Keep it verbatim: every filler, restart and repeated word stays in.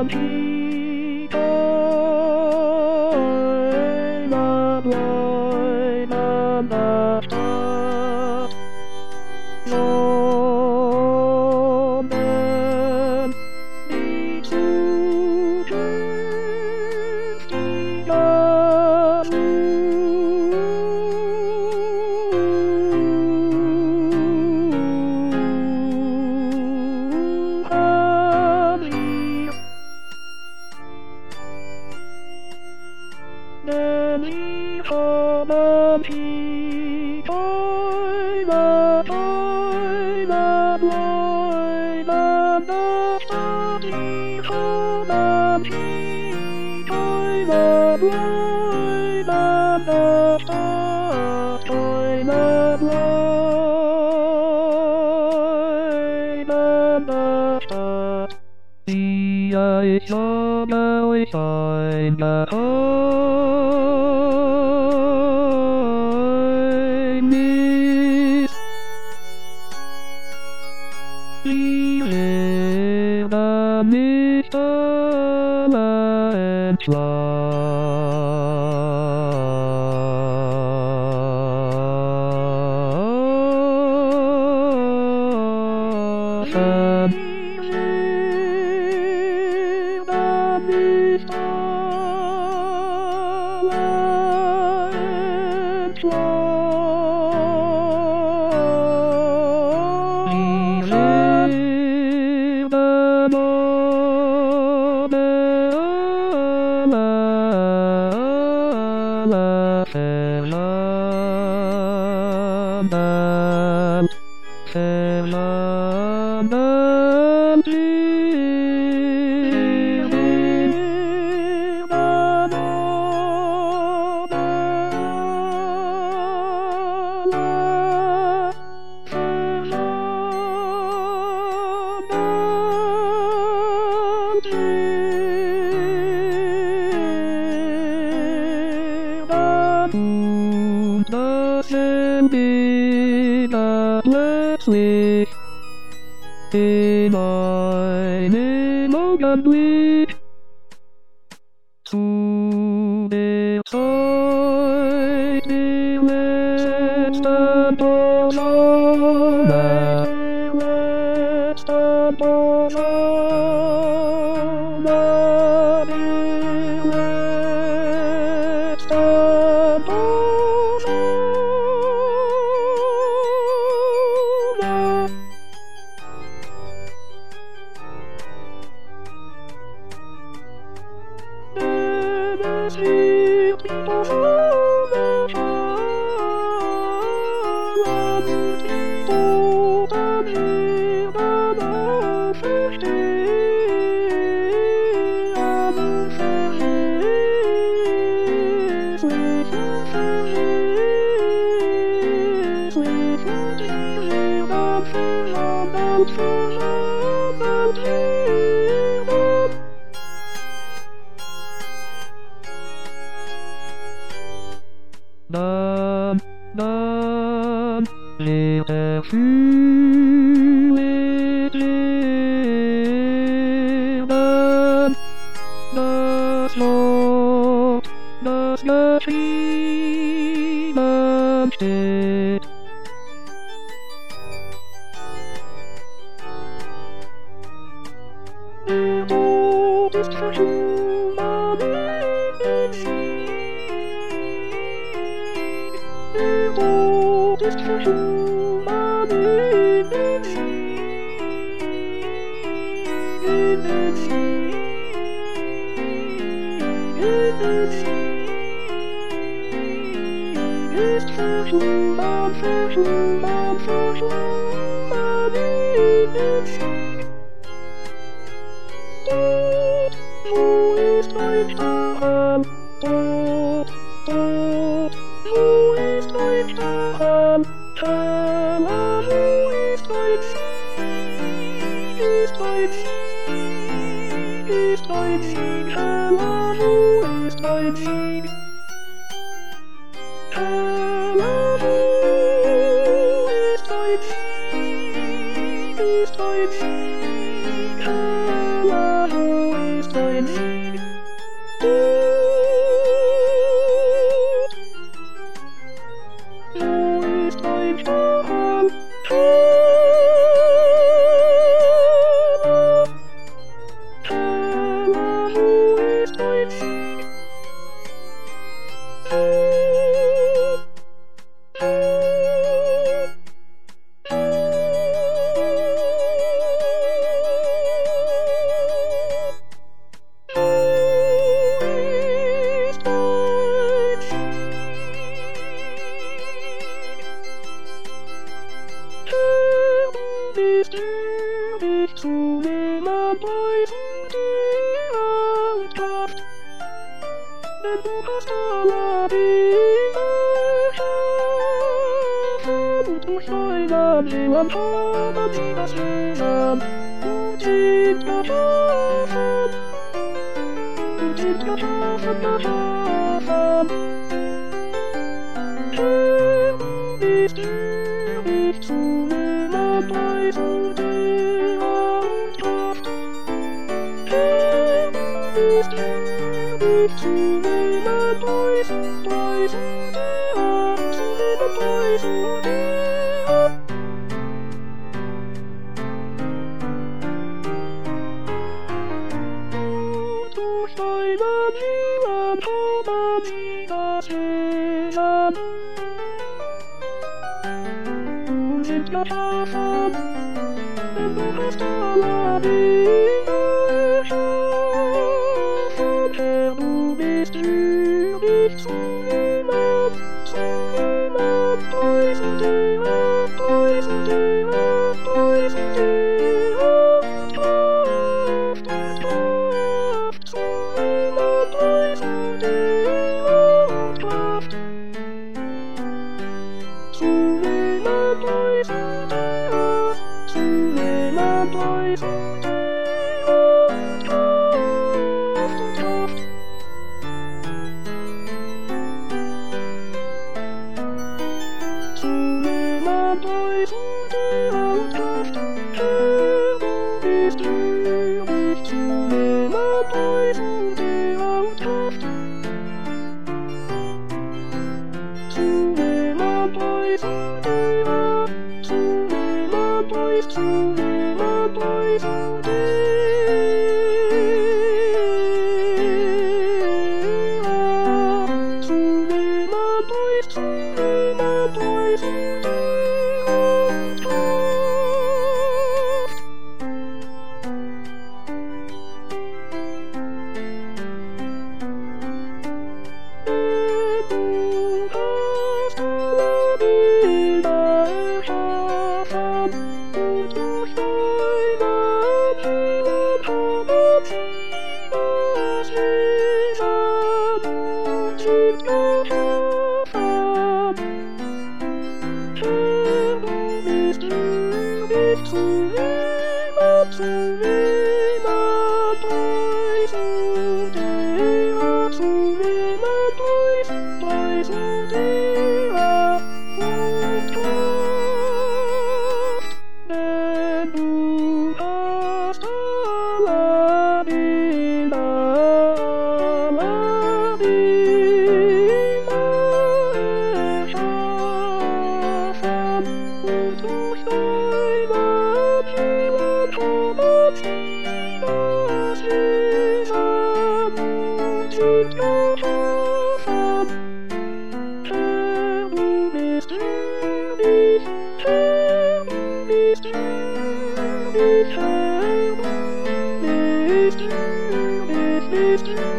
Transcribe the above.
See, I saw my sign at I miss. Leaving the mist and fly. In einem Augenblick zu der Zeit der letzten Posaune, der letzten Posaune, der letzten Posaune. Nam, nam, leer vuur, leer, nam, das Lot, das geschrieben steht. Der Tod ist verschwunden in den See. Der Tod ist verschwunden in den See. In den See. In den See. Ist verschwunden, verschwunden, verschwunden in den See. Tod, wo ist mein Stachel? Tod, Tod, wo ist mein Stachel? Hella, wo ist mein Sieg? Ist mein Sieg? Ist mein Sieg? Hella, wo ist mein Sieg? Hella, wo ist mein Sieg? Ist mein Sieg? Hella, wo ist mein Bist du dich zu jemand Neuem gebracht? Denn du hast alle Dinge erschaffen, durch deinen Willen haben sie das Leben und sind geschaffen, und sind geschaffen, geschaffen. Herr, bist du dich zu jemand Neuem gebracht? Herr, bist du dich zu jemand Neuem, Neuem gebracht, zu jemand Neuem gebracht? Durch deinen Willen haben sie das Leben und sind geschaffen, denn du hast alle Dinge erschaffen. Herr, du bist würdig zu jemand, zu jemand Neuem gebracht, Neuem gebracht, Neuem gebracht, Kraft, Kraft, zu jemand Neuem gebracht, Kraft, zu jemand Neuem gebracht, zu jemand Neuem gebracht, Kraft, Kraft. Zu jemand Neuem gebracht, Kraft, Herr, du bist würdig zu jemand Neuem gebracht, Kraft, zu jemand Neuem gebracht, zu jemand Neuem, zu jemand Neuem gebracht, zu jemand Neuem, zu jemand Neuem gebracht, Kraft. Denn du hast alle Bilder erschaffen, und durch deinen Willen haben sie das Leben und sind geschaffen. Herr, du bist würdig zu jemand, zu jemand Neuem gebracht, zu jemand Neuem, Neuem gebracht, und Kraft, denn du hast alle Bilder, alle Bilder erschaffen, und durch deinen Willen haben sie das Leben und sind geschaffen. Herr, du bist würdig, Herr, du bist würdig, Herr, du bist würdig, bist würdig.